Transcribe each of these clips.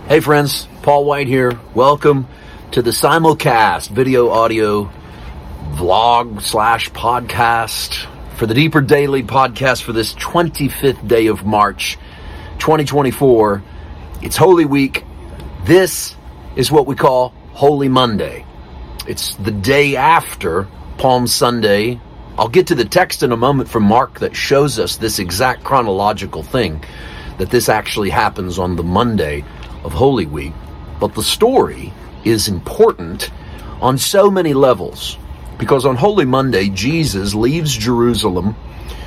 Hey friends, Paul White here. Welcome to the simulcast video audio vlog / podcast for the Deeper Daily podcast for this 25th day of March 2024. It's Holy Week. This is what we call Holy Monday. It's the day after Palm Sunday. I'll get to the text in a moment from Mark that shows us this exact chronological thing, that this actually happens on the Monday of Holy Week. But the story is important on so many levels, because on Holy Monday, Jesus leaves Jerusalem.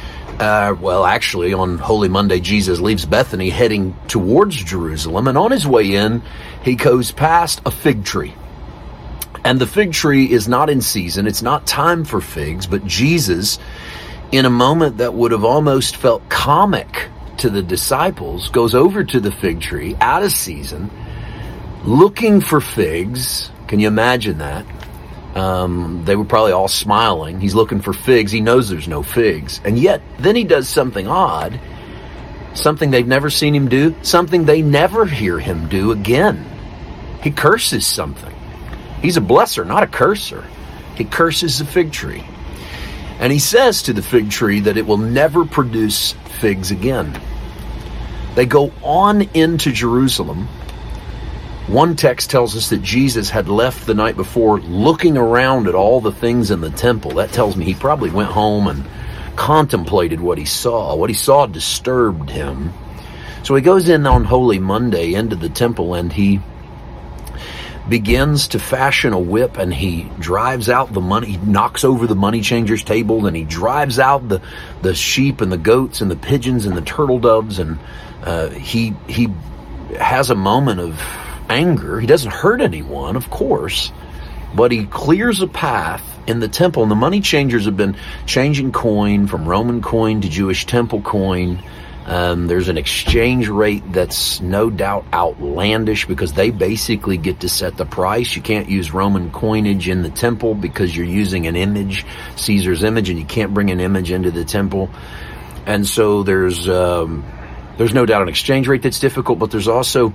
On Holy Monday, Jesus leaves Bethany heading towards Jerusalem, and on his way in, he goes past a fig tree. And the fig tree is not in season. It's not time for figs, but Jesus, in a moment that would have almost felt comic to the disciples, goes over to the fig tree out of season, looking for figs. Can you imagine that? They were probably all smiling. He's looking for figs. He knows there's no figs. And yet, then he does something odd, something they've never seen him do, something they never hear him do again. He curses something. He's a blesser, not a curser. He curses the fig tree. And he says to the fig tree that it will never produce figs again. They go on into Jerusalem. One text tells us that Jesus had left the night before looking around at all the things in the temple. That tells me he probably went home and contemplated what he saw. What he saw disturbed him. So he goes in on Holy Monday into the temple, and he begins to fashion a whip, and he drives out the money. He knocks over the money changers' table, and he drives out the sheep and the goats and the pigeons and the turtle doves, and he has a moment of anger. He doesn't hurt anyone, of course, but he clears a path in the temple. And the money changers have been changing coin from Roman coin to Jewish temple coin. There's an exchange rate that's no doubt outlandish, because they basically get to set the price. You can't use Roman coinage in the temple because you're using an image, Caesar's image, and you can't bring an image into the temple. And so there's no doubt an exchange rate that's difficult, but there's also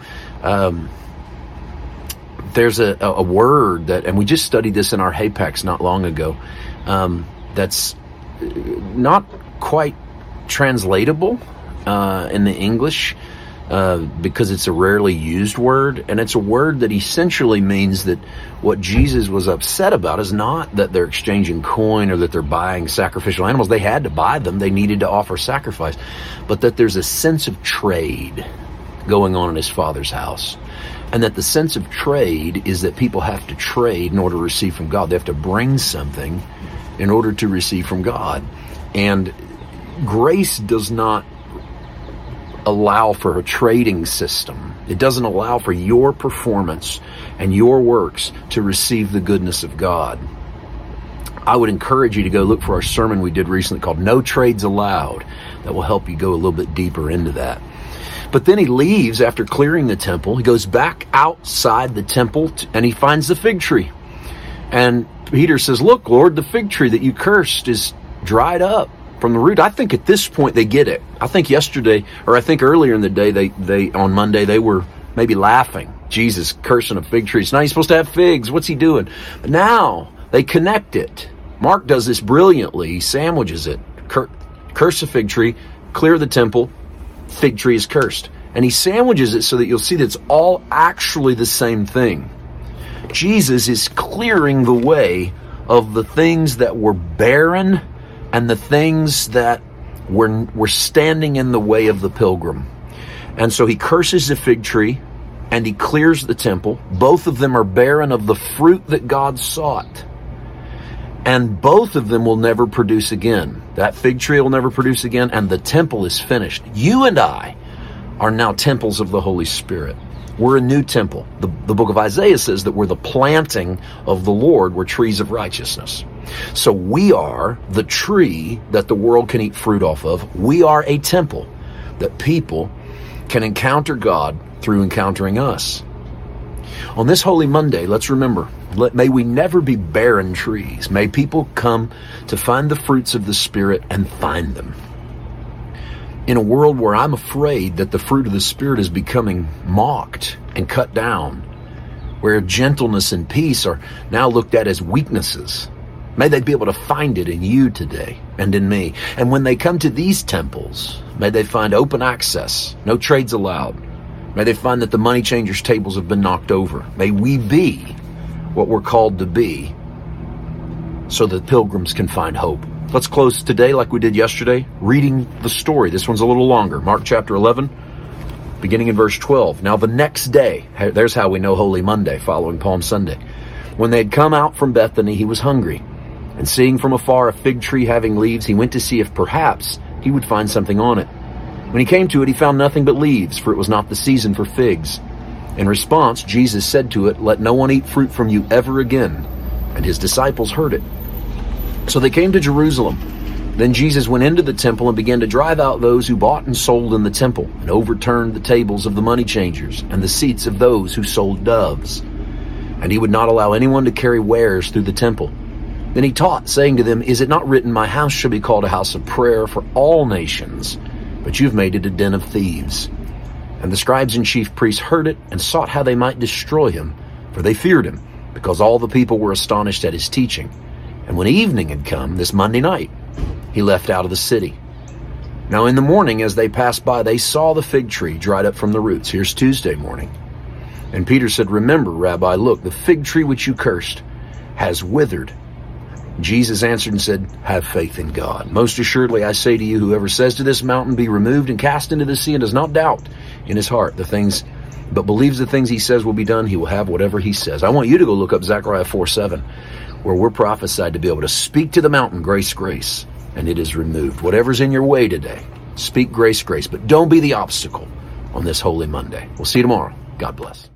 there's a word that, and we just studied this in our Hapex not long ago, that's not quite translatable in the English, because it's a rarely used word, and it's a word that essentially means that what Jesus was upset about is not that they're exchanging coin or that they're buying sacrificial animals. They had to buy them. They needed to offer sacrifice, but that there's a sense of trade going on in his Father's house. And that the sense of trade is that people have to trade in order to receive from God. They have to bring something in order to receive from God. And grace does not allow for a trading system. It doesn't allow for your performance and your works to receive the goodness of God. I would encourage you to go look for our sermon we did recently called No Trades Allowed. That will help you go a little bit deeper into that. But then he leaves after clearing the temple. He goes back outside the temple and he finds the fig tree. And Peter says, "Look, Lord, the fig tree that you cursed is dried up from the root." I think at this point they get it. I think yesterday, or I think earlier in the day, they on Monday, they were maybe laughing. Jesus cursing a fig tree. It's not he's supposed to have figs. What's he doing? But now they connect it. Mark does this brilliantly. He sandwiches it. Curse the fig tree, clear the temple, fig tree is cursed. And he sandwiches it so that you'll see that it's all actually the same thing. Jesus is clearing the way of the things that were barren and the things that were standing in the way of the pilgrim. And so he curses the fig tree and he clears the temple. Both of them are barren of the fruit that God sought. And both of them will never produce again. That fig tree will never produce again, and the temple is finished. You and I are now temples of the Holy Spirit. We're a new temple. The book of Isaiah says that we're the planting of the Lord. We're trees of righteousness. So we are the tree that the world can eat fruit off of. We are a temple that people can encounter God through encountering us. On this Holy Monday, let's remember, may we never be barren trees. May people come to find the fruits of the Spirit and find them. in a world where I'm afraid that the fruit of the Spirit is becoming mocked and cut down, where gentleness and peace are now looked at as weaknesses. May they be able to find it in you today and in me. And when they come to these temples, may they find open access, no trades allowed. May they find that the money changers' tables have been knocked over. May we be what we're called to be so that pilgrims can find hope. Let's close today like we did yesterday, reading the story. This one's a little longer. Mark chapter 11, beginning in verse 12. Now the next day, there's how we know Holy Monday, following Palm Sunday. When they had come out from Bethany, he was hungry. And seeing from afar a fig tree having leaves, he went to see if perhaps he would find something on it. When he came to it, he found nothing but leaves, for it was not the season for figs. In response, Jesus said to it, "Let no one eat fruit from you ever again." And his disciples heard it. So they came to Jerusalem. Then Jesus went into the temple and began to drive out those who bought and sold in the temple, and overturned the tables of the money changers and the seats of those who sold doves. And he would not allow anyone to carry wares through the temple. Then he taught, saying to them, "Is it not written, 'My house shall be called a house of prayer for all nations'? But you've made it a den of thieves." And the scribes and chief priests heard it and sought how they might destroy him, for they feared him, because all the people were astonished at his teaching. And when evening had come, this Monday night, he left out of the city. Now in the morning, as they passed by, they saw the fig tree dried up from the roots. Here's Tuesday morning. And Peter said, "Remember, Rabbi, look, the fig tree which you cursed has withered." Jesus answered and said, "Have faith in God. Most assuredly I say to you, whoever says to this mountain, 'Be removed and cast into the sea,' and does not doubt in his heart but believes the things he says will be done, he will have whatever he says." I want you to go look up Zechariah 4:7, where we're prophesied to be able to speak to the mountain, "Grace, grace," and it is removed. Whatever's in your way today, speak grace, grace, but don't be the obstacle on this Holy Monday. We'll see you tomorrow. God bless.